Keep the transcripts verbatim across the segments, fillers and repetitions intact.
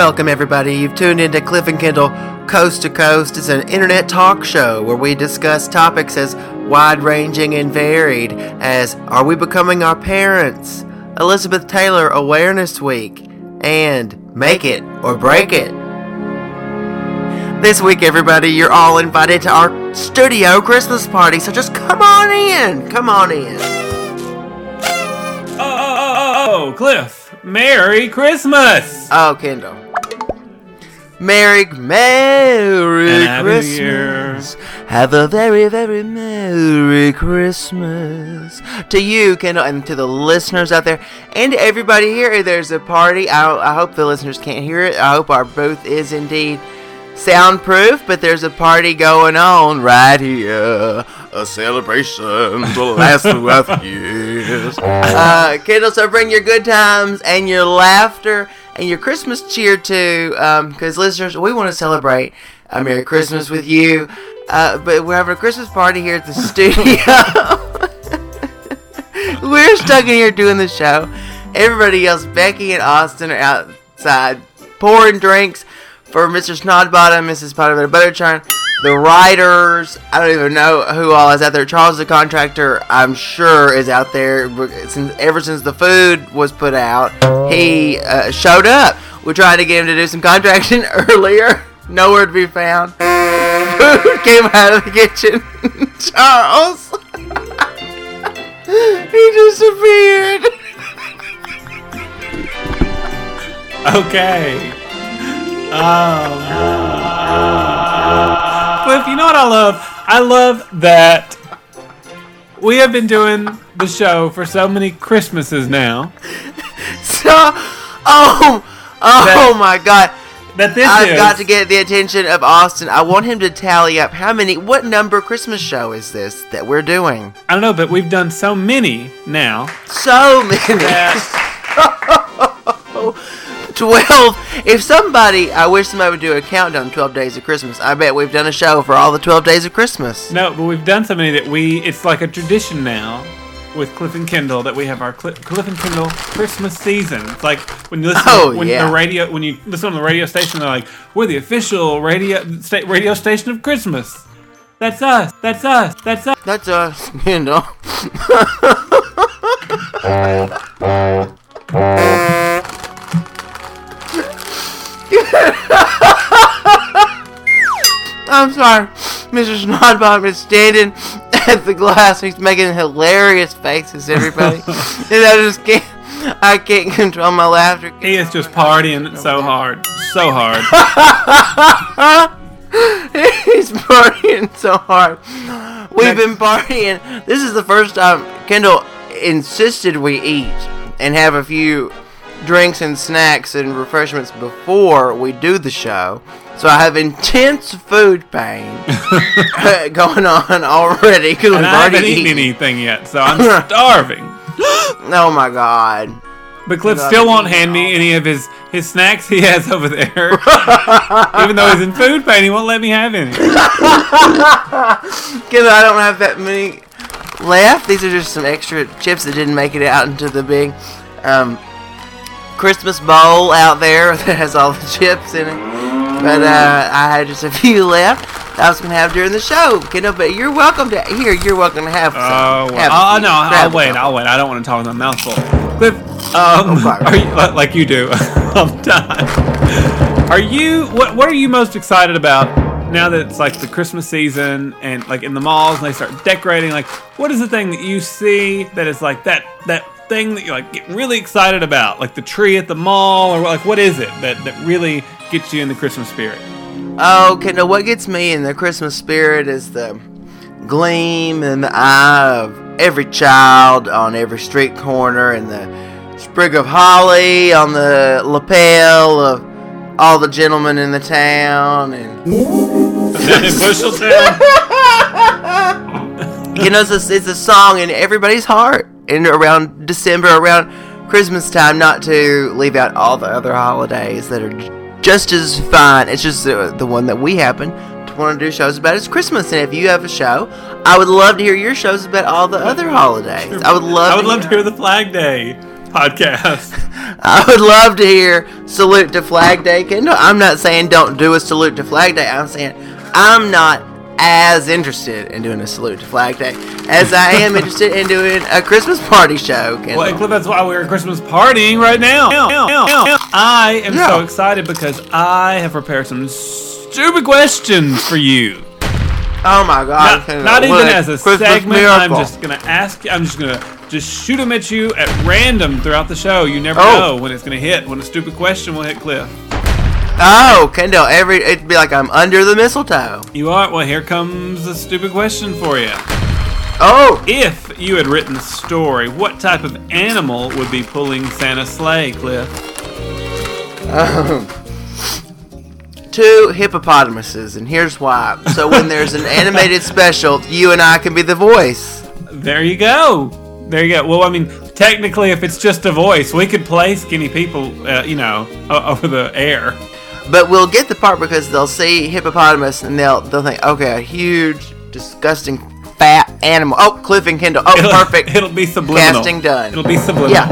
Welcome, everybody. You've tuned into Cliff and Kendall Coast to Coast. It's an internet talk show where we discuss topics as wide-ranging and varied as Are We Becoming Our Parents? Elizabeth Taylor Awareness Week, and Make It or Break It. This week, everybody, you're all invited to our studio Christmas party, so just come on in. Come on in. Oh, oh, oh, oh, Cliff, Merry Christmas! Oh, Kendall. Merry, Merry Happy Christmas. Year. Have a very, very Merry Christmas. To you, Kendall, and to the listeners out there, and to everybody here. There's a party. I, I hope the listeners can't hear it. I hope our booth is indeed soundproof, but there's a party going on right here. A celebration will last throughout years. Uh, Kendall, so bring your good times and your laughter and your Christmas cheer too, because um, listeners, we want to celebrate a Merry Christmas with you, uh, but we're having a Christmas party here at the studio. We're stuck in here doing the show. Everybody else, Becky and Austin, are outside pouring drinks for Mister Snodbottom, Missus Potterbutter Butterchurn. The writers, I don't even know who all is out there. Charles the contractor, I'm sure, is out there. Since, ever since the food was put out, he uh, showed up. We tried to get him to do some contraction earlier. Nowhere to be found. Food came out of the kitchen. Charles. He disappeared. Okay. Um, Cliff, you know what I love? I love that we have been doing the show for so many Christmases now. So, oh, oh that, my God. That this I've is, got to get the attention of Austin. I want him to tally up how many, what number Christmas show is this that we're doing? I don't know, but we've done so many now. So many. That, twelve. If somebody, I wish somebody would do a countdown twelve days of Christmas. I bet we've done a show for all the twelve days of Christmas. No, but we've done so many that we, it's like a tradition now with Cliff and Kendall that we have our Cliff, Cliff and Kendall Christmas season. It's like when you listen oh, when yeah. the radio, when you listen on the radio station, they're like, we're the official radio, sta- radio station of Christmas. That's us. That's us. That's us. That's us, Kendall. I'm sorry. Mister Snodbottom is standing at the glass. He's making hilarious faces, everybody. And I just can't, I can't control my laughter. He is just partying so hard. So hard. He's partying so hard. We've been partying. This is the first time Kendall insisted we eat and have a few drinks and snacks and refreshments before we do the show. So I have intense food pain going on already because we've and I already haven't eaten eaten anything yet, so I'm starving. Oh my God. But Cliff still won't hand me any of his, his snacks he has over there. Even though he's in food pain, he won't let me have any. Because I don't have that many left. These are just some extra chips that didn't make it out into the big um, Christmas bowl out there that has all the chips in it. But uh, I had just a few left that I was going to have during the show. Kendall, but you're welcome to, here, you're welcome to have some. Oh, have well, oh no, Grab I'll wait, some. I'll wait. I don't want to talk with a mouthful. Cliff, um, Oh, are you, like you do all the time. Are you, what, what are you most excited about now that it's like the Christmas season and like in the malls and they start decorating? Like, what is the thing that you see that is like that, that thing that you like get really excited about? Like the tree at the mall, or like what is it that, that really gets you in the Christmas spirit? Oh, Kendall, what gets me in the Christmas spirit is the gleam in the eye of every child on every street corner and the sprig of holly on the lapel of all the gentlemen in the town. And Down in Busheltown? You know, it's a, it's a song in everybody's heart and around December, around Christmas time, not to leave out all the other holidays that are just as fine. It's just the, the one that we happen to want to do shows about is Christmas. And if you have a show, I would love to hear your shows about all the other holidays. I would love I would to love hear. to hear the Flag Day. podcast. I would love to hear Salute to Flag Day. Kendall, I'm not saying don't do a Salute to Flag Day. I'm saying I'm not as interested in doing a Salute to Flag Day as I am interested in doing a Christmas party show, Kendall. Well, Cliff, that's why we're Christmas partying right now. I am Yeah. so excited because I have prepared some stupid questions for you. Oh my God! Not, Kendall, not even what as a Christmas segment. miracle. I'm just gonna ask. I'm just gonna just shoot them at you at random throughout the show. You never Oh. know when it's gonna hit. When a stupid question will hit Cliff. Oh, Kendall! Every it'd be like I'm under the mistletoe. You are. Well, here comes a stupid question for you. Oh, If you had written the story, what type of animal would be pulling Santa's sleigh, Cliff? two hippopotamuses, and here's why. So when there's an animated special, you and I can be the voice. There you go. There you go. Well, I mean, technically, if it's just a voice, we could play skinny people, uh, you know, o- over the air. But we'll get the part because they'll see hippopotamus and they'll they'll think, okay, a huge, disgusting, fat animal. Oh, Cliff and Kendall. Oh, It'll, perfect. It'll be subliminal. Casting done. It'll be subliminal. Yeah.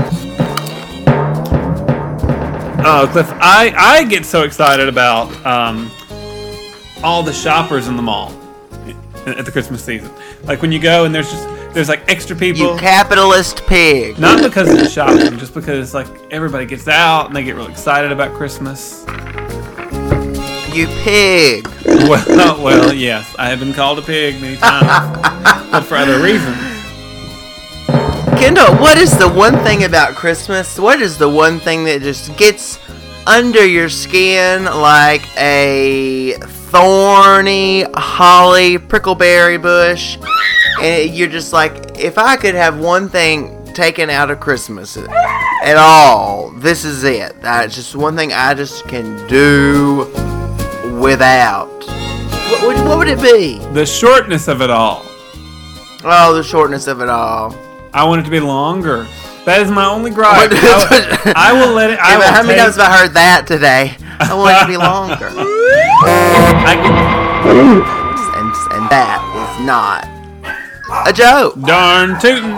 Oh, Cliff, I, I get so excited about um, all the shoppers in the mall at the Christmas season. Like when you go and there's just there's like extra people. You capitalist pig. Not because of the shopping, just because like everybody gets out and they get real excited about Christmas. You pig. Well, well, yes, I have been called a pig many times, but for other reasons. Kendall, what is the one thing about Christmas? What is the one thing that just gets under your skin like a thorny holly prickleberry bush? And you're just like, if I could have one thing taken out of Christmas at all, this is it. That's just one thing I just can do without. What would, what would it be? The shortness of it all. Oh, the shortness of it all. I want it to be longer. That is my only gripe. I, I will let it. I Yeah, will but how many take- times have I heard that today? I want it to be longer. I can, and, and that is not a joke. darn tootin'.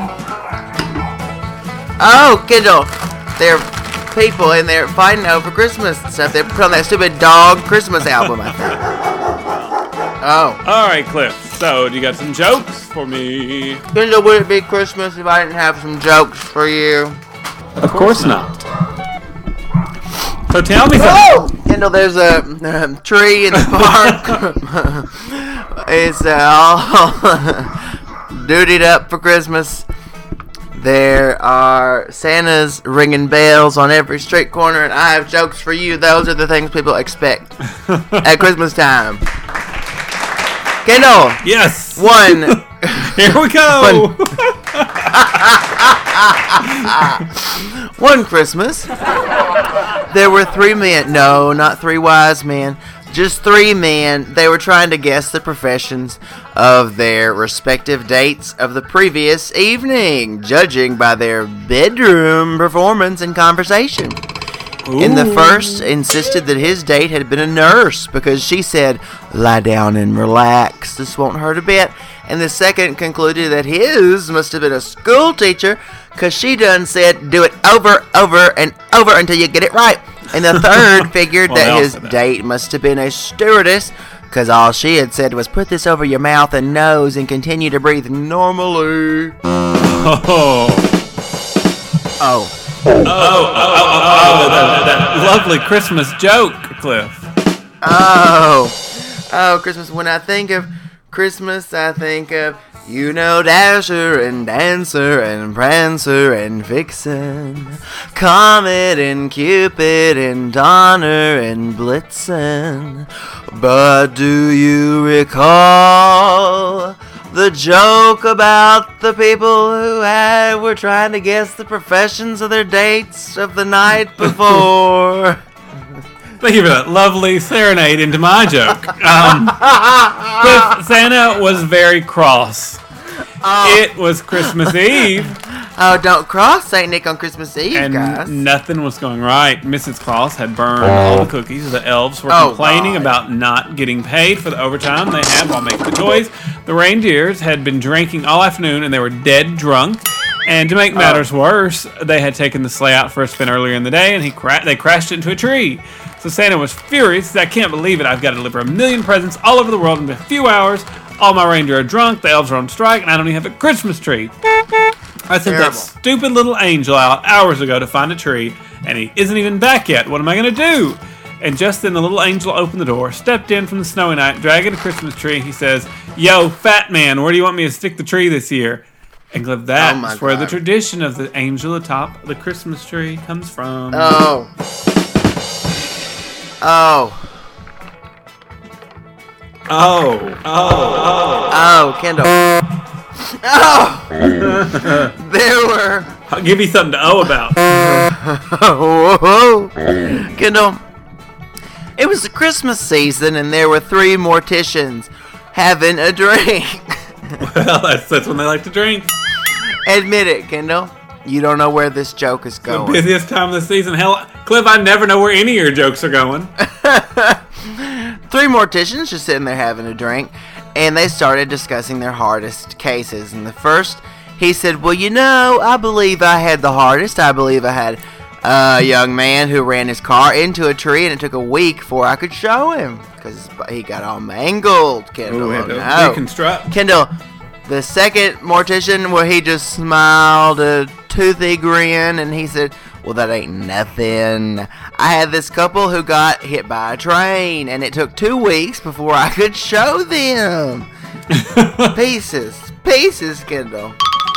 Oh, Kendall, they're people and they're fighting over Christmas and stuff. They put on that stupid dog Christmas album, I think. Oh. All right, Cliff. So, do you got some jokes for me? Kendall, would it be Christmas if I didn't have some jokes for you? Of course not. So tell me something. Oh! Kendall, there's a um, tree in the park. It's uh, all dutied up for Christmas. There are Santas ringing bells on every street corner, and I have jokes for you. Those are the things people expect at Christmas time. Kendall, Yes. one. Here we go. One Christmas, there were three men. No, not three wise men. Just three men. They were trying to guess the professions of their respective dates of the previous evening, judging by their bedroom performance and conversation. And the first insisted that his date had been a nurse because she said, "Lie down and relax. This won't hurt a bit." And the second concluded that his must have been a school teacher because she done said, "Do it over, over, and over until you get it right." And the third figured Well, they that all his said that. date must have been a stewardess because all she had said was, "Put this over your mouth and nose and continue to breathe normally." Oh. Oh. Oh, oh, oh, oh, oh, that, that lovely Christmas joke, Cliff. Oh, oh, Christmas. When I think of Christmas, I think of, you know, Dasher and Dancer and Prancer and Vixen, Comet and Cupid and Donner and Blitzen. But do you recall the joke about the people who had, were trying to guess the professions of their dates of the night before? Thank you for that lovely serenade into my joke. Um, Cliff, Santa was very cross. Oh. It was Christmas Eve, Oh, don't cross Saint Nick on Christmas Eve, and guys. nothing was going right. Missus Claus had burned all the cookies. The elves were Oh, complaining God. about not getting paid for the overtime they had while making the toys. The reindeers had been drinking all afternoon, and they were dead drunk. And to make matters oh. worse, they had taken the sleigh out for a spin earlier in the day, and he cra- they crashed into a tree. So Santa was furious. He said, I can't believe it. I've got to deliver a million presents all over the world in a few hours. All my reindeer are drunk, the elves are on strike, and I don't even have a Christmas tree. I sent Terrible. that stupid little angel out hours ago to find a tree, and he isn't even back yet. What am I going to do? And just then the little angel opened the door, stepped in from the snowy night, dragging a Christmas tree. He says, Yo, fat man, where do you want me to stick the tree this year? And Cliff, that's oh where God. the tradition of the angel atop the Christmas tree comes from. Oh. Oh. Oh. Oh. Oh. Oh, Kendall. Oh. There were. I'll give you something to owe about. Whoa. Kendall. It was the Christmas season, and there were three morticians having a drink. Well, that's, that's when they like to drink. Admit it, Kendall. You don't know where this joke is going. The busiest time of the season. Hell, Cliff, I never know where any of your jokes are going. Three morticians just sitting there having a drink, and they started discussing their hardest cases. And the first, he said, well, you know, I believe I had the hardest. I believe I had a young man who ran his car into a tree, and it took a week before I could show him because he got all mangled. Kendall, Ooh, oh, no. Reconstruct. Kendall, the second mortician, where he just smiled a toothy grin, and he said, well, that ain't nothing. I had this couple who got hit by a train, and it took two weeks before I could show them. Pieces. Pieces, Kendall.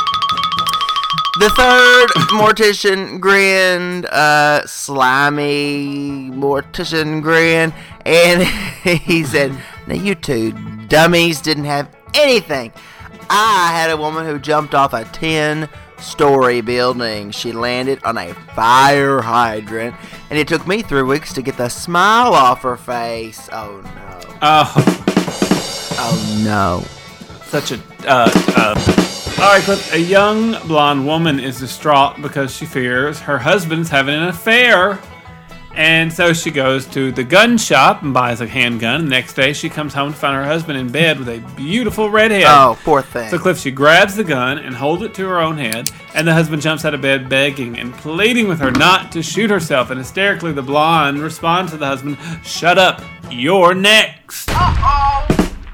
The third mortician grinned, uh, slimy mortician grin, and he said, now you two dummies didn't have anything. I had a woman who jumped off a ten-story building. She landed on a fire hydrant, and it took me three weeks to get the smile off her face. Oh, no. Oh. Oh, no. Such a, uh, uh... All right, Cliff. A young blonde woman is distraught because she fears her husband's having an affair. And so she goes to the gun shop and buys a handgun. The next day, she comes home to find her husband in bed with a beautiful redhead. Oh, poor thing. So Cliff, she grabs the gun and holds it to her own head. And the husband jumps out of bed begging and pleading with her not to shoot herself. And hysterically, the blonde responds to the husband, shut up, you're next. Uh-oh.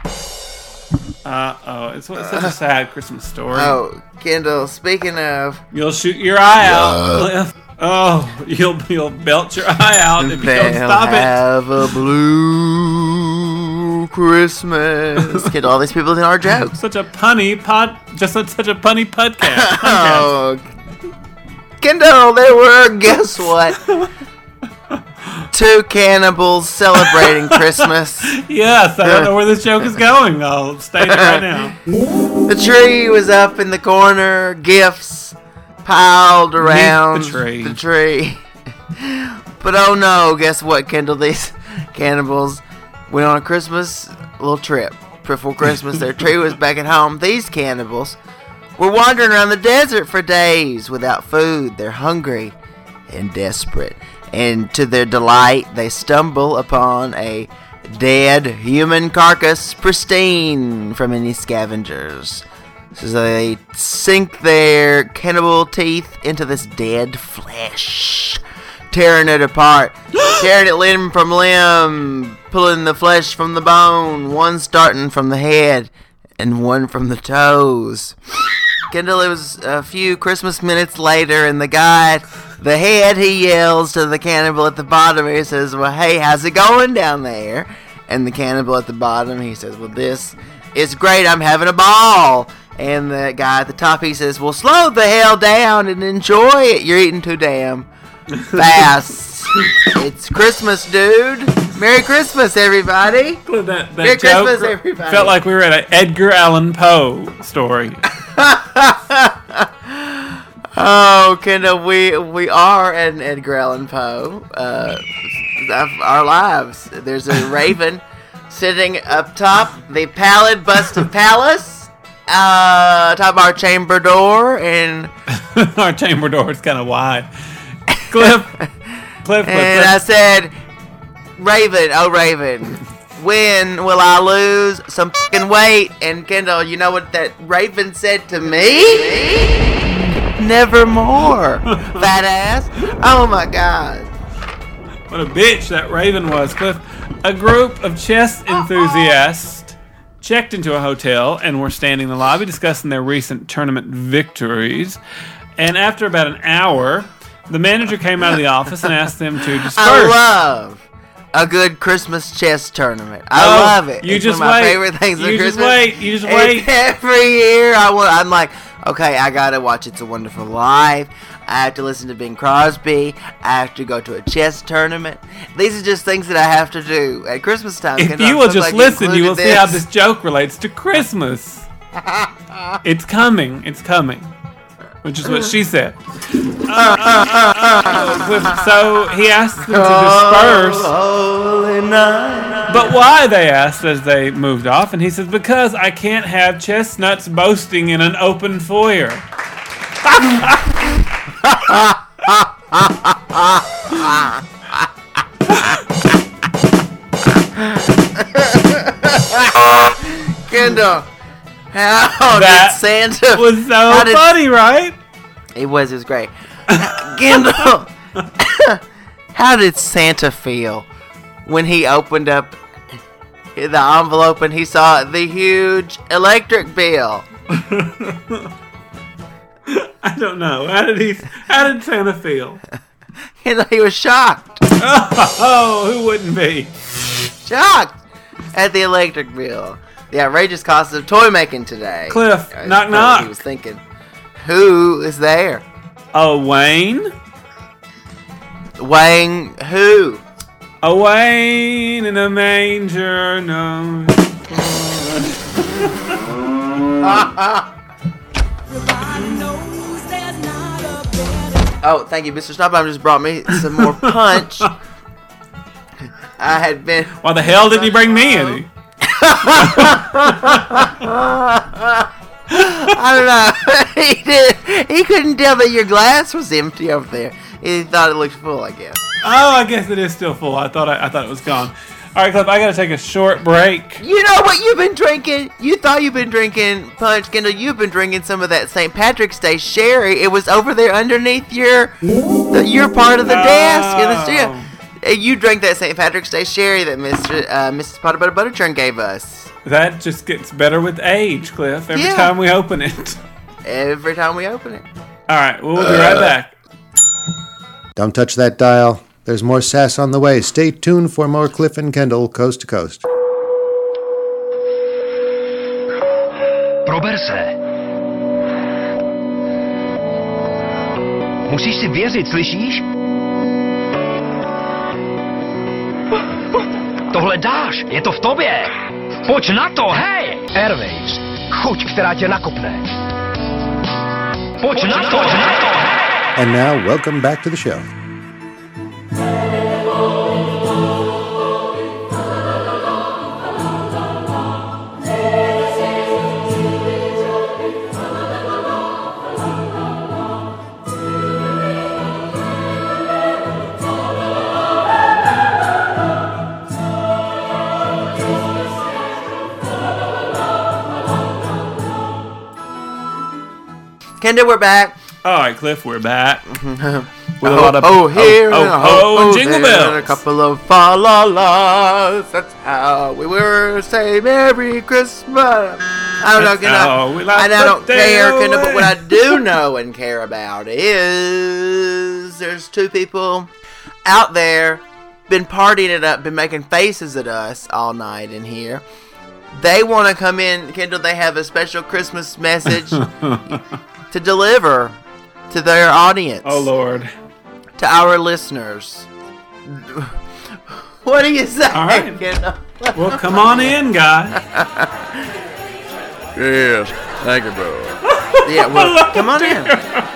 Uh-oh. It's, it's such a sad Christmas story. Oh, Kendall, speaking of... You'll shoot your eye out, Cliff. Oh, you'll you'll belt your eye out if you don't stop it. Have a blue Christmas. Get all these people in our jokes. Such a punny pod, just such, such a punny podcast. Oh, Kendall, there were. Guess what? Two cannibals celebrating Christmas. Yes, I don't know where this joke is going. I'll state it right now. The tree was up in the corner. Gifts piled around the tree. the tree. But oh no, guess what, Kendall? These cannibals went on a Christmas little trip. Before Christmas, their tree was back at home. These cannibals were wandering around the desert for days without food. They're hungry and desperate. And to their delight, they stumble upon a dead human carcass, pristine from any scavengers. So they sink their cannibal teeth into this dead flesh, tearing it apart, tearing it limb from limb, pulling the flesh from the bone, one starting from the head and one from the toes. Kendall, it was a few Christmas minutes later, and the guy, the head, he yells to the cannibal at the bottom. He says, well, hey, how's it going down there? And the cannibal at the bottom, he says, well, this is great. I'm having a ball. And the guy at the top, he says, well, slow the hell down and enjoy it. You're eating too damn fast. It's Christmas, dude. Merry Christmas, everybody. That, that Merry joke Christmas, everybody. Felt like we were at an Edgar Allan Poe story. Oh, Kendall, we we are at an Edgar Allan Poe. Uh, of our lives. There's a raven sitting up top, the pallid bust of Pallas. Uh, top of our chamber door, and our chamber door is kind of wide. Cliff, Cliff, Cliff, and Cliff. I said, Raven, oh Raven, when will I lose some fucking weight? And Kendall, you know what that Raven said to me? nevermore. Fat ass. Oh my God. What a bitch that Raven was, Cliff. A group of chess enthusiasts checked into a hotel and were standing in the lobby discussing their recent tournament victories. And after about an hour, the manager came out of the office and asked them to disperse. I love a good Christmas chess tournament. I Oh, love it. you it's just one of my wait. favorite things You of just Christmas. wait. You just It's wait. every year, I will, I'm like, okay, I gotta watch It's a Wonderful Life. I have to listen to Bing Crosby. I have to go to a chess tournament. These are just things that I have to do at Christmas time. If Can you I- will so just I listen, you will included see how this joke relates to Christmas. It's coming. It's coming. Which is what she said. Uh, uh, uh, uh, Cliff- so he asked them to disperse. Holy night. But why, they asked as they moved off. And he says, because I can't have chestnuts boasting in an open foyer. Kendall, how That did Santa... was so how did- funny, right? It was, it was great. Kendall, how did Santa feel when he opened up the envelope and he saw the huge electric bill? I don't know. How did he? How did Santa feel? You know, he was shocked. Oh, who wouldn't be? Shocked at the electric bill. The outrageous cost of toy making today. Cliff, That's knock, what knock. He was thinking, who is there? Oh, Wayne. Wayne who? A Wayne in a manger. No. Oh, thank you, Mister Snowbomb just brought me some more punch. I had been... Why the hell didn't you bring me any? I don't know. he did. He couldn't tell that your glass was empty over there. He thought it looked full, I guess. Oh, I guess it is still full. I thought I, I thought it was gone. All right, Cliff, I gotta take a short break. You know what you've been drinking? You thought you've been drinking punch, Kendall. You've been drinking some of that Saint Patrick's Day sherry. It was over there underneath your the, your part of the desk in the studio. And you drank that Saint Patrick's Day sherry that Mister Uh, Missus Potter Butter Butterchurn gave us. That just gets better with age, Cliff. Every Yeah. time we open it. Every time we open it. All right, we'll be right back. Don't touch that dial. There's more sass on the way. Stay tuned for more Cliff and Kendall Coast to Coast. Prober se. Musíš si věřit, slyšíš? Tohle dáš, je to v tobě. Pojď na to, hej! Airwaves, chuť, která tě nakopne. Pojď na to, pojď na to, hej! And now, welcome back to the show. Kendall, we're back. All right, Cliff, we're back. With a oh, lot of oh, here, oh, and a oh, ho- oh, oh, jingle there, bells. and a couple of fa la las. That's how we were. Say Merry Christmas. I don't That's know, can how I, we like and I don't the care, day Kendall, but what I away. do know and care about is there's two people out there been partying it up, been making faces at us all night in here. They want to come in, Kendall. They have a special Christmas message to deliver to their audience. Oh, Lord. To our listeners. What do you say, All right. Kendall? Well, come on in, guy. Yes, thank you, bro. Yeah, well, come on in.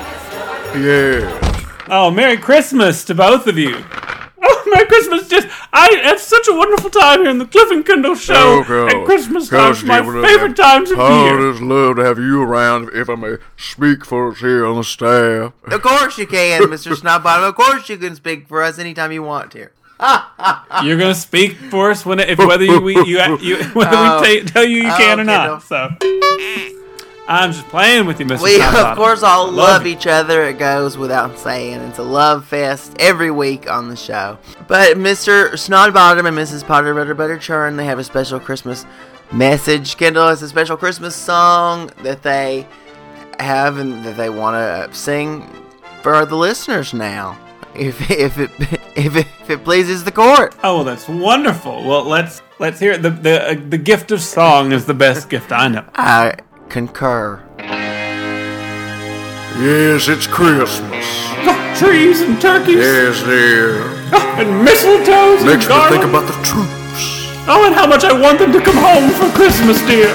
Yes. Oh, Merry Christmas to both of you. Oh, Merry Christmas. Just, I have such a wonderful time here in the Cliff and Kendall show Okay. at Christmas time. Coach, It's my give it up. favorite times of I year. just love to have you around, if I may speak for us here on the staff. Of course you can, Mister Snowbottom. Of course you can speak for us anytime you want to. You're gonna speak for us when if whether you we you, you whether Oh. we ta- tell you you Oh, can or Kendall. not. So I'm just playing with you, Mister We, Snodbottom. of course, all Love love you. each other. It goes without saying. It's a love fest every week on the show. But Mister Snodbottom and Missus Potter Butter Butter Churn, they have a special Christmas message. Kendall has a special Christmas song that they have and that they want to sing for the listeners now. If if it if it, if it pleases the court. Oh, well, that's wonderful. Well, let's let's hear it. The the uh, the gift of song is the best gift I know. I concur. Yes, it's Christmas. Trees and turkeys Yes, dear. and mistletoes and Makes me garlands. think about the troops. Oh, and how much I want them to come home for Christmas, dear.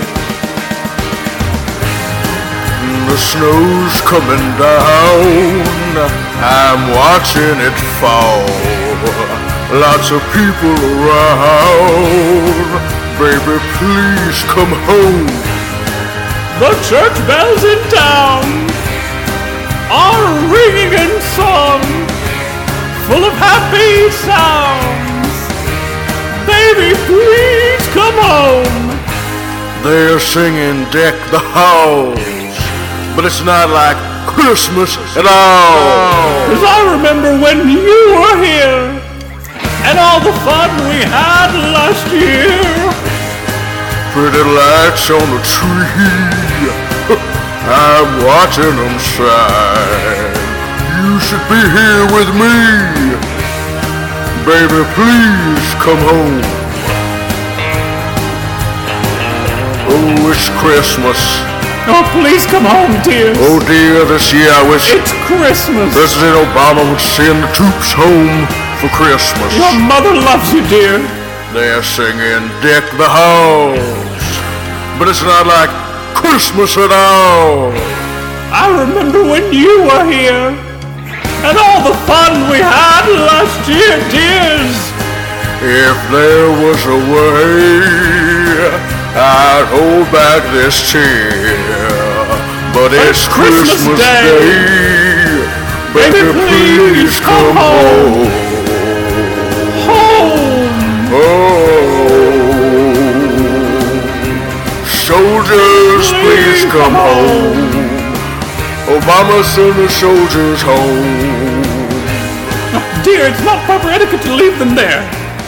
The snow's coming down. I'm watching it fall. Lots of people around. Baby, please come home. The church bells in town are ringing in song, full of happy sounds. Baby, please come home. They're singing Deck the Halls, but it's not like Christmas at all. Cause I remember when you were here, and all the fun we had last year. Pretty lights on the tree. I'm watching them shine. You should be here with me. Baby, please come home. Oh, it's Christmas. Oh, please come home, dears. Oh dear, this year I wish It's Christmas. President Obama would send the troops home for Christmas. Your mother loves you, dear. They're singing Deck the Halls, but it's not like Christmas at all. I remember when you were here, and all the fun we had last year, dears. If there was a way, I'd hold back this tear. But it's Christmas Christmas, Day. Day. Baby, Baby, please please come come home. Home. Oh, soldiers, please come home. Obama, send the soldiers home. Dear, it's not proper etiquette to leave them there.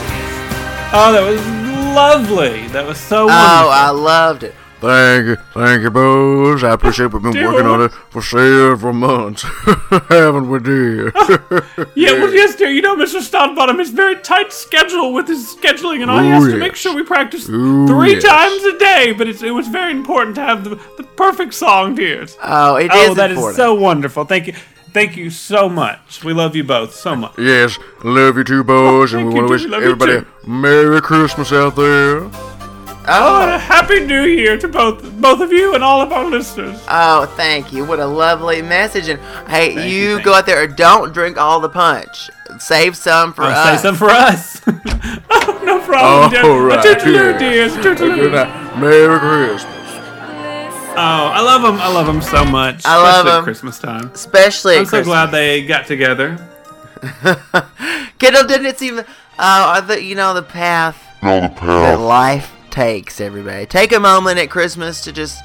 Oh, that was lovely. That was so Oh, wonderful. I loved it. Thank you, thank you, boys. I appreciate we've been Dear working on Lord. it for several months, haven't we, dear? Yeah, well, yes, dear. You know, Mister Stodbottom has very tight schedule with his scheduling, and all he Oh, has to yes. make sure we practice Oh, three yes. times a day. But it's, it was very important to have the, the perfect song, dears. Oh, it Oh, is that is important. so wonderful. Thank you. Thank you so much. We love you both so much. Yes, love you too, boys, and thank we you, want to wish too. We love you everybody too. a Merry Christmas out there. Oh, and a happy New Year to both both of you and all of our listeners. Oh, thank you. What a lovely message. And hey, Thank you, you, thank go out there and don't drink all the punch. Save some for Oh, us. say some for us. Oh, no problem, dear. All right, A toodaloo, yeah. dears. Toodaloo. Good night. Merry Christmas. Oh, I love them. I love them so much. I love especially at 'em. Christmas time. Especially I'm at so Christmas. glad they got together. Kendall, didn't it seem, uh, the, you know, the path that life takes, everybody. Take a moment at Christmas to just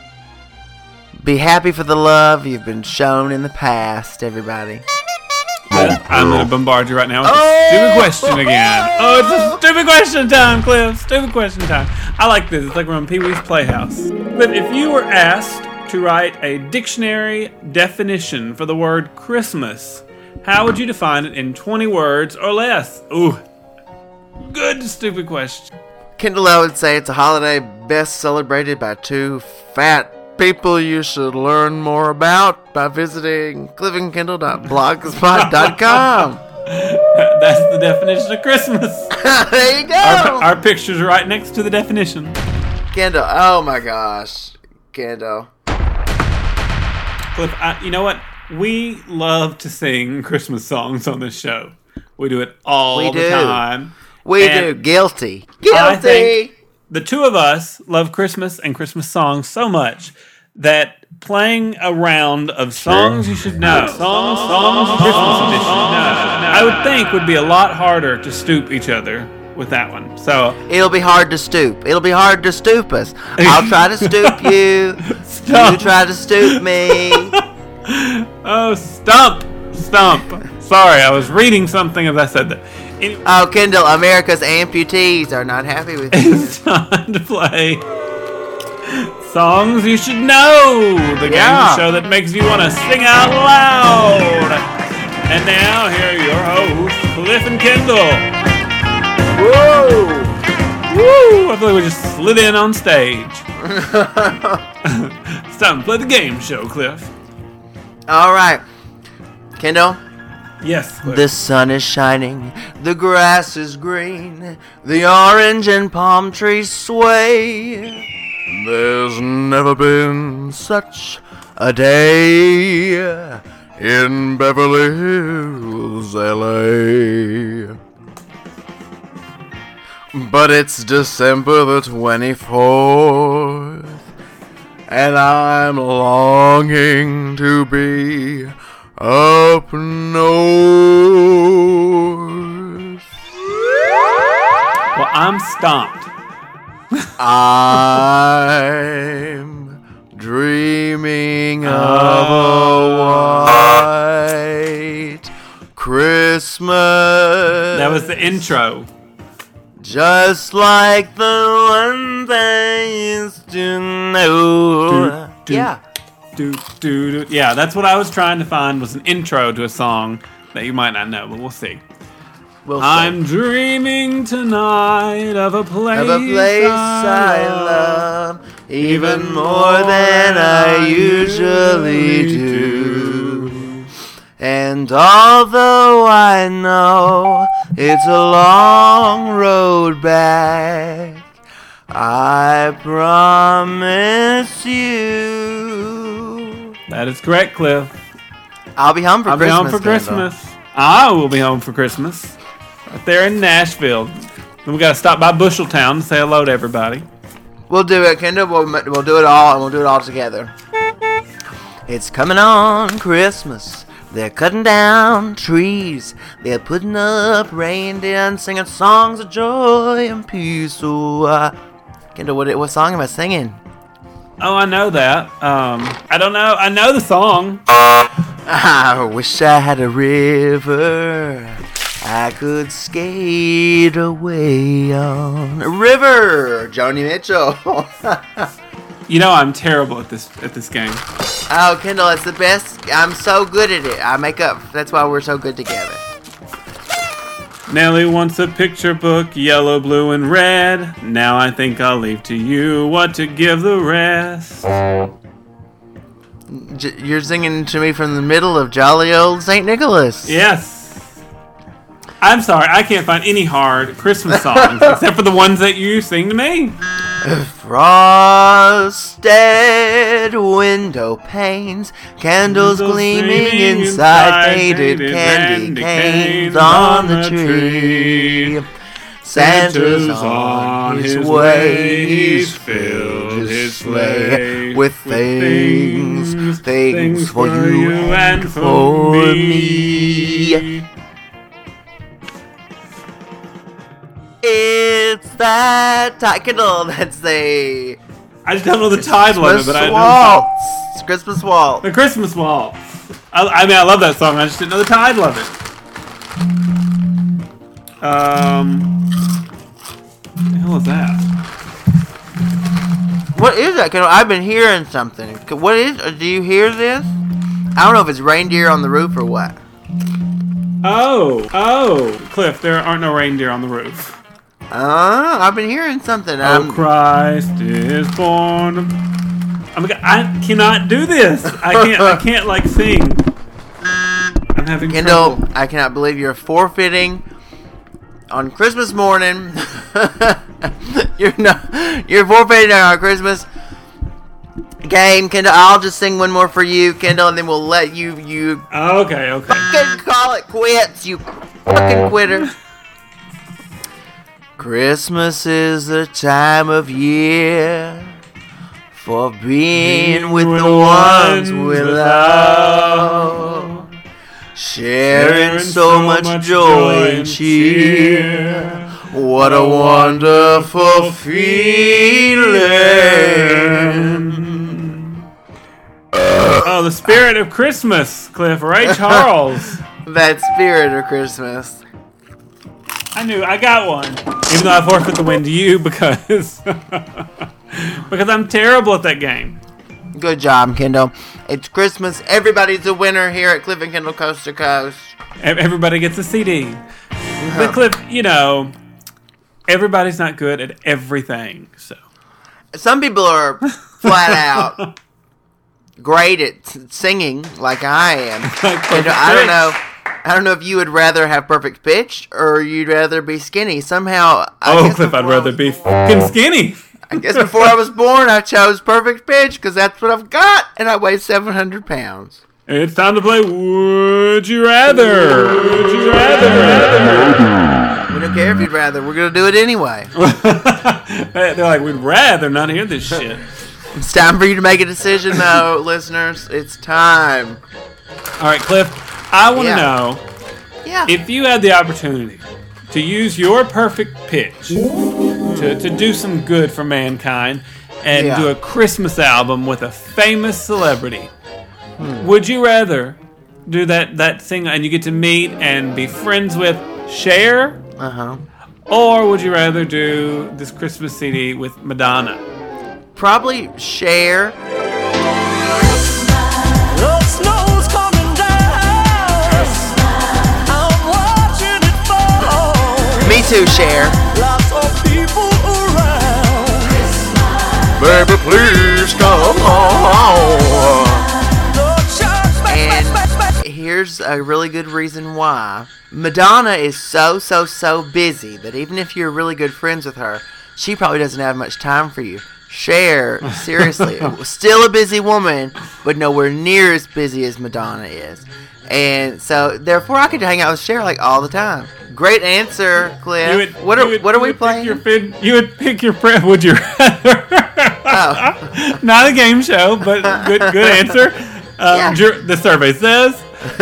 be happy for the love you've been shown in the past, everybody. I'm going to bombard you right now with Oh! a stupid question again. Oh, it's a stupid question time, Cliff. Stupid question time. I like this. It's like we're on Pee-wee's Playhouse. But if you were asked to write a dictionary definition for the word Christmas, how would you define it in twenty words or less? Ooh, good stupid question. Kendall, I would say it's a holiday best celebrated by two fat people you should learn more about by visiting cliff and kendall dot blogspot dot com. That's the definition of Christmas. There you go. Our, our picture's right next to the definition. Kendall, oh my gosh. Kendall. Cliff, I, you know what? We love to sing Christmas songs on this show. We do it all We the do. time. We And do. Guilty. Guilty. I think the two of us love Christmas and Christmas songs so much that playing a round of songs you should know, songs, songs, Christmas edition, I would think would be a lot harder to stoop each other with that one. So It'll be hard to stoop. It'll be hard to stoop us. I'll try to stoop you. stoop Stump. You tried to stoop me. Oh, stump. Stump. Sorry, I was reading something as I said that. Anyway, Oh, Kendall, America's amputees are not happy with you. it's time to play Songs You Should Know, the game Yeah. show that makes you want to sing out loud. And now, here are your hosts, Cliff and Kendall. Woo! Woo! I feel like we just slid in on stage. It's time to play the game show, Cliff. All right. Kendall, Yes, Cliff. the sun is shining, the grass is green, the orange and palm trees sway. There's never been such a day in Beverly Hills, L A. But it's December the twenty-fourth, and I'm longing to be up north. Well, I'm stomped. I'm dreaming of a white Christmas. That was the intro. Just like the one they used to know. Do, do, Yeah. Do, do, do. Yeah, that's what I was trying to find was an intro to a song that you might not know, but we'll see. We'll see. I'm dreaming tonight of a place, Of a place I love even more than I usually do. And although I know it's a long road back, I promise you That is correct, Cliff. I'll be home for I'll Christmas. be home for Kendall. Christmas. I will be home for Christmas. Right there in Nashville. Then we got to stop by Busheltown to say hello to everybody. We'll do it, Kendall. We'll, we'll do it all, and we'll do it all together. It's coming on Christmas. They're cutting down trees. They're putting up reindeer and singing songs of joy and peace. So, uh, Kendall, what, what song am I singing? Oh, I know that. Um, I don't know. I know the song. I wish I had a river I could skate away on. A river, Joni Mitchell. You know I'm terrible at this at this game. Oh, Kendall, it's the best. I'm so good at it. I make up. That's why we're so good together. Nellie wants a picture book, yellow, blue, and red. Now I think I'll leave to you what to give the rest. J- you're singing to me from the middle of jolly old Saint Nicholas. Yes. I'm sorry, I can't find any hard Christmas songs except for the ones that you sing to me. Frosted window panes, candles Candles gleaming gleaming inside, inside, faded faded candy candy canes canes on the tree. Santa's on his way, he's filled his sleigh with things, things for you and for me. It's that time. Kendall, that's the I just don't know the title of it, Christmas but I know waltz. It's Christmas waltz. the Christmas Waltz. I, I mean, I love that song. I just didn't know the title of it. Um, what the hell is that? What is that? Kendall? I've been hearing something. What is? Do you hear this? I don't know if it's reindeer on the roof or what. Oh, oh, Cliff, there aren't no reindeer on the roof. Uh, I've been hearing something. Oh, I'm, Christ is born. I'm, I cannot do this. I can't. I can't like sing. I'm having Kendall, trouble. I cannot believe you're forfeiting on Christmas morning. you're not. You're forfeiting on our Christmas game, Kendall. I'll just sing one more for you, Kendall, and then we'll let you. You Oh, okay, okay. fucking call it quits, you fucking quitter. Christmas is the time of year for being with the ones we love, sharing so much joy and cheer. What a wonderful feeling. Oh, the spirit of Christmas, Cliff. Ray Charles. That spirit of Christmas. I knew I got one, even though I forfeit the win to you because because I'm terrible at that game. Good job, Kendall. It's Christmas. Everybody's a winner here at Cliff and Kendall Coast to Coast. Everybody gets a C D. Uh-huh. But Cliff, you know, everybody's not good at everything. So some people are flat out great at singing, like I am. And I don't know. I don't know if you would rather have perfect pitch or you'd rather be skinny. Somehow, I oh, guess Cliff, I'd before I rather was be born- fucking skinny. I guess before I was born, I chose perfect pitch because that's what I've got, and I weigh seven hundred pounds. It's time to play Would You Rather? Would you rather? We don't care if you'd rather. We're going to do it anyway. They're like, we'd rather not hear this shit. It's time for you to make a decision, though, listeners. It's time. All right, Cliff, I want to Yeah. know Yeah. if you had the opportunity to use your perfect pitch to, to do some good for mankind and Yeah. do a Christmas album with a famous celebrity, Hmm. would you rather do that, that thing and you get to meet and be friends with Cher? Uh-huh. Or would you rather do this Christmas C D with Madonna? Probably Cher. The snow's coming down. I'm watching it fall. Me too, Cher. Lots of people around. Baby, please come on. The church And here's a really good reason why. Madonna is so, so, so busy that even if you're really good friends with her, she probably doesn't have much time for you. Cher, seriously, still a busy woman, but nowhere near as busy as Madonna is. And so, therefore, I could hang out with Cher like all the time. Great answer, Cliff. You would- what you are would- what are you we would pick playing? Your fin- you would pick your friend. Would you rather? Oh. Not a game show, but good good answer. Um, Yeah. jur- the survey says.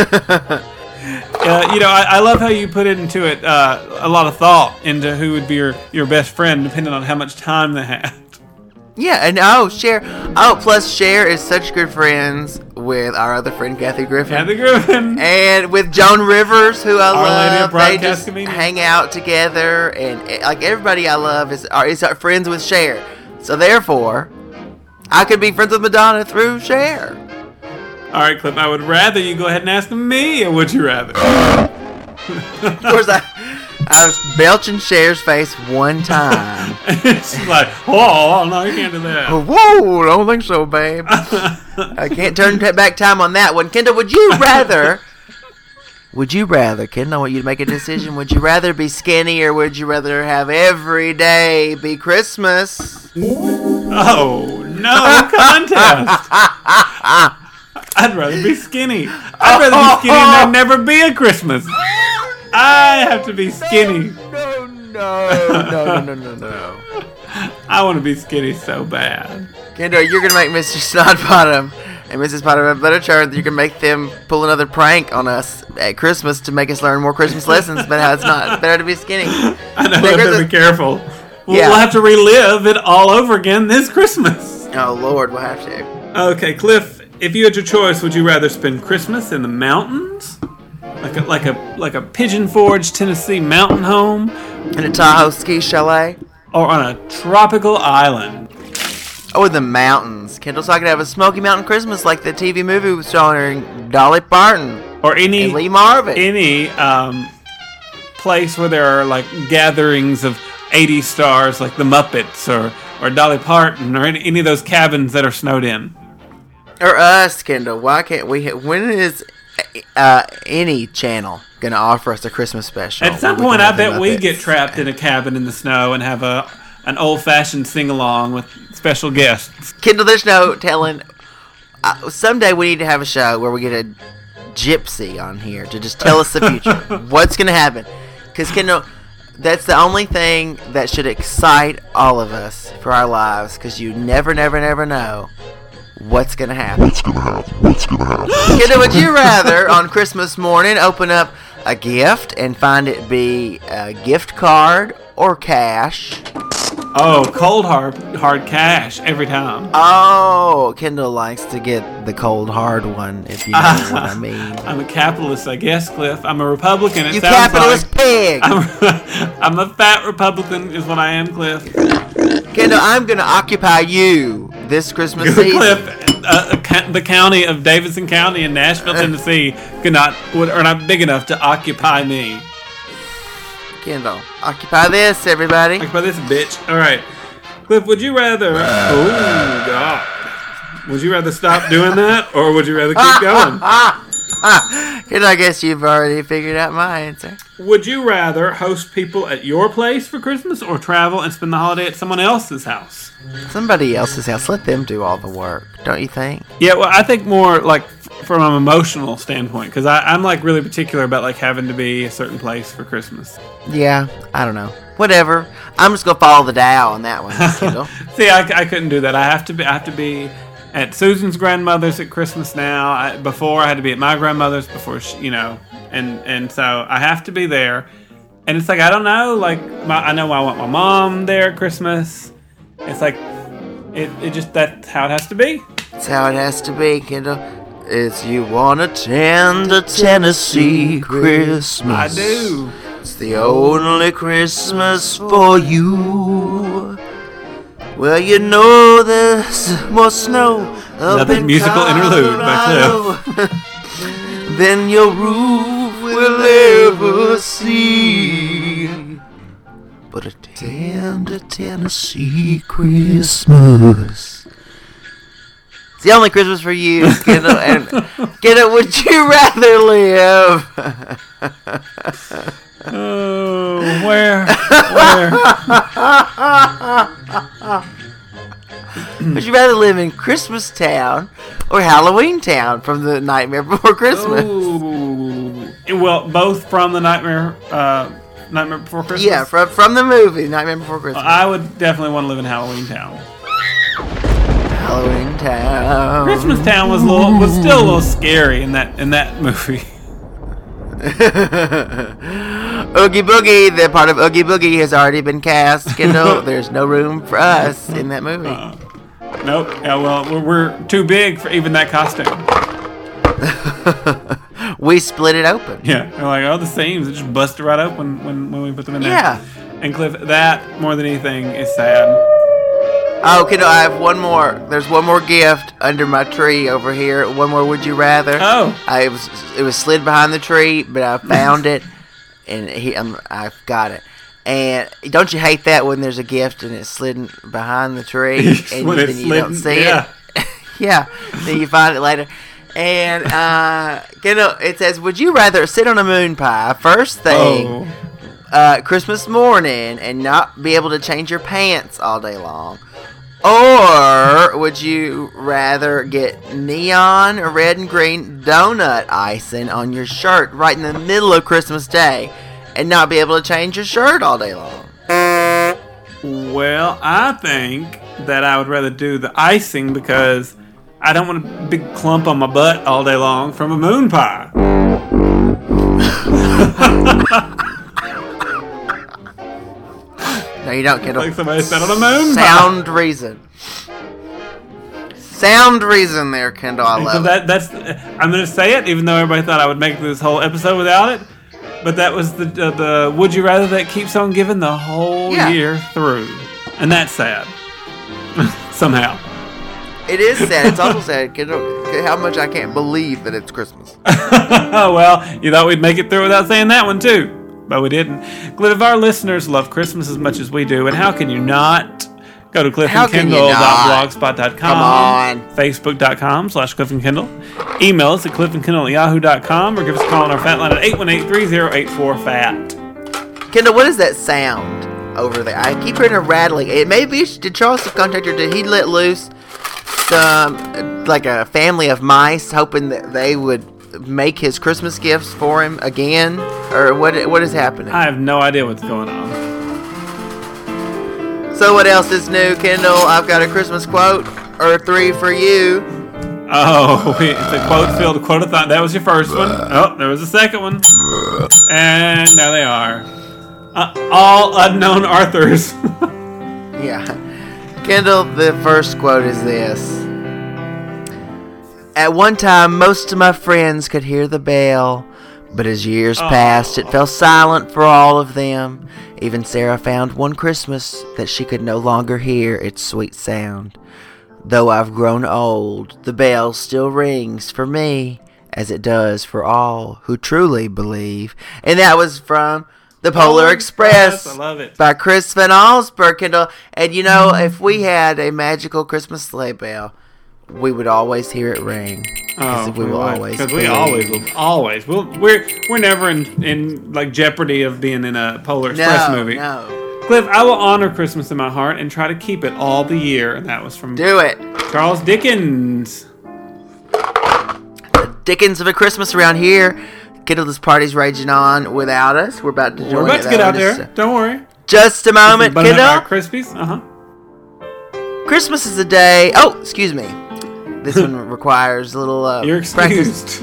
Uh, you know, I, I love how you put into it uh, a lot of thought into who would be your, your best friend, depending on how much time they have. Yeah, and oh, Cher. Oh, plus Cher is such good friends with our other friend, Kathy Griffin. Kathy Griffin. And with Joan Rivers, who I Our Lady of love, they Broadcast just Comedians. hang out together, and eh, like everybody I love is are is our friends with Cher. So therefore, I could be friends with Madonna through Cher. All right, Cliff. I would rather you go ahead and ask me, or would you rather? Of course, I I was belching Cher's face one time. She's like, oh no, you can't do that. Whoa, don't think so, babe. I can't turn t- back time on that one. Kendall, would you rather? Would you rather, Kendall? I want you to make a decision. Would you rather be skinny or would you rather have every day be Christmas? Oh, no contest. I'd rather be skinny. I'd rather be skinny and there'd never be a Christmas. I have to be skinny. No, no, no, no, no, no, no. I want to be skinny so bad. Kendall, you're going to make Mister Snodbottom and Missus Bottom have better turn. You can make them pull another prank on us at Christmas to make us learn more Christmas lessons, but how it's not. It's better to be skinny. I know, I Because better it- be careful. We'll, Yeah. we'll have to relive it all over again this Christmas. Oh, Lord, we'll have to. Okay, Cliff, if you had your choice, would you rather spend Christmas in the mountains? Like a, like a, like a Pigeon Forge, Tennessee mountain home? In a Tahoe ski chalet? Or on a tropical island? Oh, in the mountains. Kendall, so I could have a Smoky Mountain Christmas like the T V movie was starring Dolly Parton Or any... and Lee Marvin. any um, place where there are like gatherings of eighties stars like the Muppets or, or Dolly Parton or any, any of those cabins that are snowed in. Or us, Kendall. Why can't we? Ha- when is uh, any channel going to offer us a Christmas special? At some where we point, can I have the bet we Muppets? get trapped in a cabin in the snow and have a an old-fashioned sing-along with special guests. Kendall, there's no telling. Uh, someday we need to have a show where we get a gypsy on here to just tell us the future. What's going to happen? Because, Kendall, that's the only thing that should excite all of us for our lives. Because you never, never, never know what's going to happen. What's gonna happen? What's gonna happen? Kendall, would you rather on Christmas morning open up a gift and find it be a gift card or cash? Oh, cold hard hard cash every time. Oh, Kendall likes to get the cold hard one, if you know what I mean. I'm a capitalist, I guess, Cliff. I'm a Republican. It You sounds capitalist like. pig! I'm, I'm a fat Republican, is what I am, Cliff. Kendall, I'm gonna occupy you this Christmas season. Cliff, uh, ca- the county of Davidson County in Nashville, Tennessee, could not would, are not big enough to occupy me. Kendall, occupy this, everybody. Occupy this bitch. All right, Cliff. Would you rather? Oh God. Would you rather stop doing that, or would you rather keep going? Kendall, I guess you've already figured out my answer. Would you rather host people at your place for Christmas, or travel and spend the holiday at someone else's house? Somebody else's house. Let them do all the work, don't you think? Yeah, well, I think more like f- from an emotional standpoint, because I'm like really particular about like having to be a certain place for Christmas. Yeah, I don't know. Whatever. I'm just gonna follow the Dow on that one, Kendall. See, I, I couldn't do that. I have to be. I have to be at Susan's grandmother's at Christmas now. I, before I had to be at my grandmother's before she, you know, and and so I have to be there. And it's like I don't know. Like my, I know I want my mom there at Christmas. It's like it. It just that's how it has to be. That's how it has to be, Kendall. It's you wanna tend a Tennessee Christmas. I do. It's the only Christmas for you. Well, you know there's more snow up Another in musical interlude by Colorado than your roof will ever see. But a tender Tennessee Christmas. It's the only Christmas for you, Kendall. And Kendall, would you rather live? Oh, where, where? Would you rather live in Christmas Town or Halloween Town from the Nightmare Before Christmas? Ooh. Well, both from the Nightmare, uh, Nightmare Before Christmas. Yeah, from from the movie Nightmare Before Christmas. I would definitely want to live in Halloween Town. Halloween Town. Christmas Town was a little, was still a little scary in that in that movie. Oogie Boogie, the part of Oogie Boogie has already been cast. Kendall, there's no room for us in that movie. Uh, nope. Yeah, well, we're, we're too big for even that costume. We split it open. Yeah, they're like, oh, the seams, it just busted right open when, when we put them in there. Yeah. And Cliff, that more than anything is sad. Oh, Kendall, I have one more. There's one more gift under my tree over here. One more Would You Rather. Oh. I it was it was slid behind the tree, but I found it, and he um, I've got it. And don't you hate that when there's a gift and it's slidden behind the tree and When then it's you don't slidden, see yeah. it? Yeah. Then you find it later. And uh, Kendall, it says, would you rather sit on a moon pie first thing Oh. uh, Christmas morning and not be able to change your pants all day long? Or would you rather get neon red and green donut icing on your shirt right in the middle of Christmas Day and not be able to change your shirt all day long? Well, I think that I would rather do the icing because I don't want a big clump on my butt all day long from a moon pie. No, you don't, Kendall. Like somebody sat on a moon pie. Sound reason. Sound reason there, Kendall. I So love it. that that's I'm gonna say it, even though everybody thought I would make this whole episode without it. But that was the uh, the would you rather that keeps on giving the whole Yeah. year through, and that's sad. Somehow. It is sad. It's also sad, Kendall, how much I can't believe that it's Christmas. Oh well, you thought we'd make it through without saying that one too, but we didn't. Cliff, if our listeners love Christmas as much as we do, and how can you not? Go to cliff How and can you kindle not? dot blogspot dot com. Come on. Facebook dot com slash Cliff and Kindle. Email us at cliff and kindle at yahoo dot com or give us a call on our fat line at eight one eight, three oh eight four, F A T. Kendall, what is that sound over there? I keep hearing a rattling. It may be, did Charles the Contractor, did he let loose some, like a family of mice, hoping that they would make his Christmas gifts for him again? Or what? what is happening? I have no idea what's going on. So what else is new, Kendall? I've got a Christmas quote, or three for you. Oh, we, the quote field quote-a-thon. That was your first one. Oh, there was a second one. And there they are. Uh, all unknown Arthurs. Yeah. Kendall, the first quote is this. At one time, most of my friends could hear the bell, but as years passed, it fell silent for all of them. Even Sarah found one Christmas that she could no longer hear its sweet sound. Though I've grown old, the bell still rings for me, as it does for all who truly believe. And that was from The Polar Polar Express. Express, I love it. By Chris Van Allsburg, Kendall. And you know, if we had a magical Christmas sleigh bell, we would always hear it ring. Oh, we will always because we believe. always will always we'll, we're we're never in, in like jeopardy of being in a Polar Express no, movie. No, Cliff, I will honor Christmas in my heart and try to keep it all the year, and that was from do it. Charles Dickens. The Dickens of a Christmas around here. Kendall, this party's raging on without us. We're about to join We're about it, to get though, out in there. just- Don't worry. Just a moment, Butter Nut Kendall. Krispies. Uh huh. Christmas is a day. Oh, excuse me. This one requires a little uh, You're practice. excused.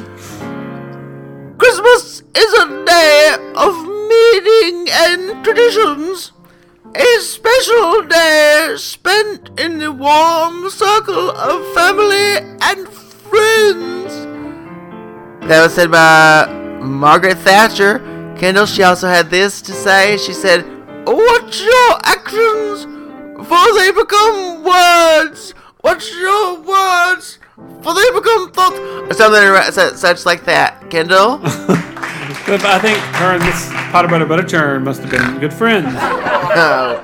Christmas is a day of meaning and traditions. A special day spent in the warm circle of family and friends. That was said by Margaret Thatcher. Kendall, she also had this to say. She said, "Watch your actions, for they become words. Watch your words, for they become thoughts." Or something ar- su- such like that. Kendall? Cliff, I think her and this Potter Butter Butter Churn must have been good friends. Oh.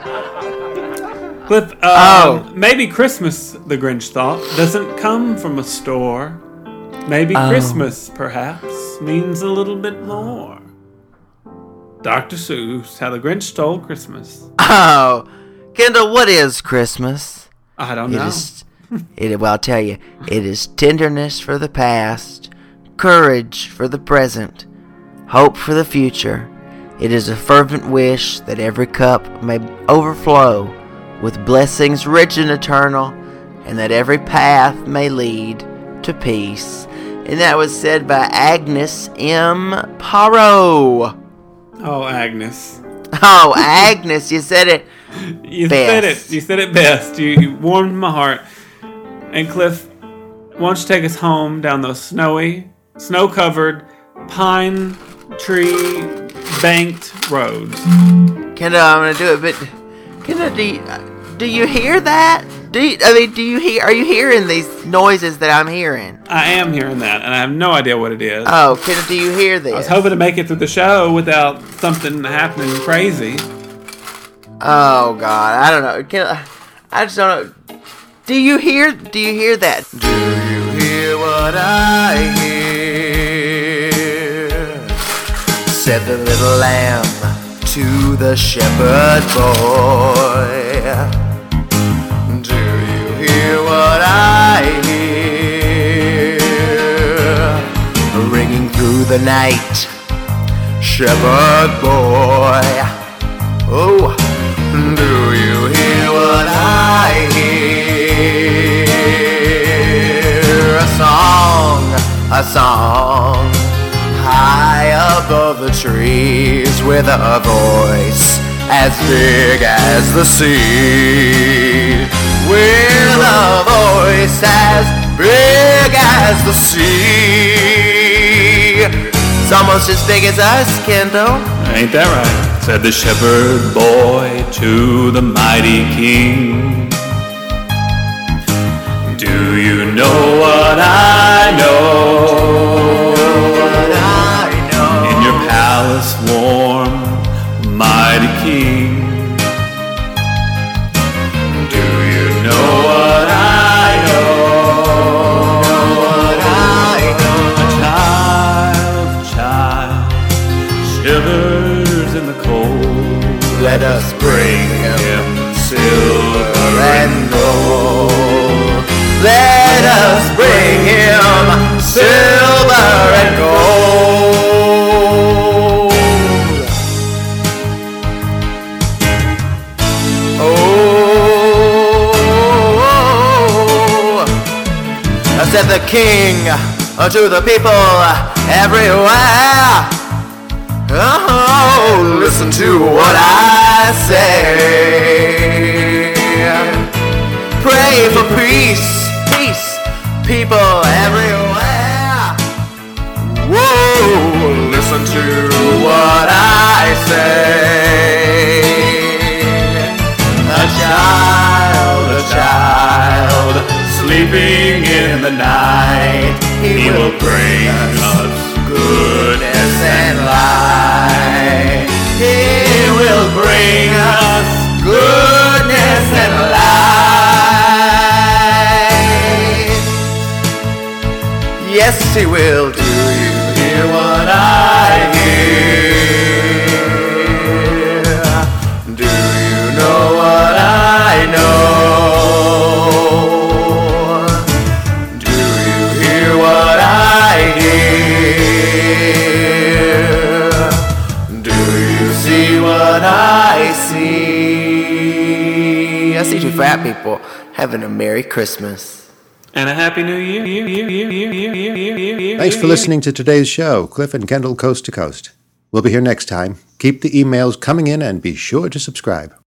Cliff, uh, Oh. maybe Christmas, the Grinch thought, doesn't come from a store. Maybe Oh. Christmas, perhaps, means a little bit more. Doctor Seuss, How the Grinch Stole Christmas. Oh. Kendall, what is Christmas? I don't It know. is, it, well, I'll tell you, it is tenderness for the past, courage for the present, hope for the future. It is a fervent wish that every cup may overflow with blessings rich and eternal, and that every path may lead to peace. And that was said by Agnes M. Parro. Oh, Agnes. Oh, Agnes, you said it. You said Best. it. You said it best. You, you warmed my heart. And Cliff, why don't you take us home down those snowy, snow-covered, pine tree banked roads? Kendall, I'm gonna do it, but Kendall, do you, do you hear that? Do you, I mean, do you hear? Are you hearing these noises that I'm hearing? I am hearing that, and I have no idea what it is. Oh, Kendall, do you hear this? I was hoping to make it through the show without something happening crazy. Oh God, I don't know. Kendall, I just don't know. Do you hear? Do you hear that? Do you hear what I hear? Said the little lamb to the shepherd boy. Do you hear what I hear? Ringing through the night, shepherd boy. Oh, do you hear what I hear? A song, a song, high above the trees, with a voice as big as the sea. With a voice as big as the sea. It's almost as big as us, Kendall. Ain't that right? Said the shepherd boy to the mighty king. Do you know what I know? What I know. In your palace warm, mighty king. Do you know what I know? What I know. A child, a child, shivers in the cold. Let us bring him silver and gold. Let us bring him silver and gold. Oh, I said the king to the people everywhere. Oh, listen to what I say. Pray for peace, peace, people everywhere. Whoa, listen to what I say. A child, a child, sleeping in the night, he will bring us goodness and light. He will bring us goodness and light. Yes, he will. Do you hear what I hear? Do you know what I know? Do you hear what I hear? Do you see what I see? I see two fat people having a Merry Christmas. And a Happy New Year. Thanks for listening to today's show, Cliff and Kendall Coast to Coast. We'll be here next time. Keep the emails coming in and be sure to subscribe.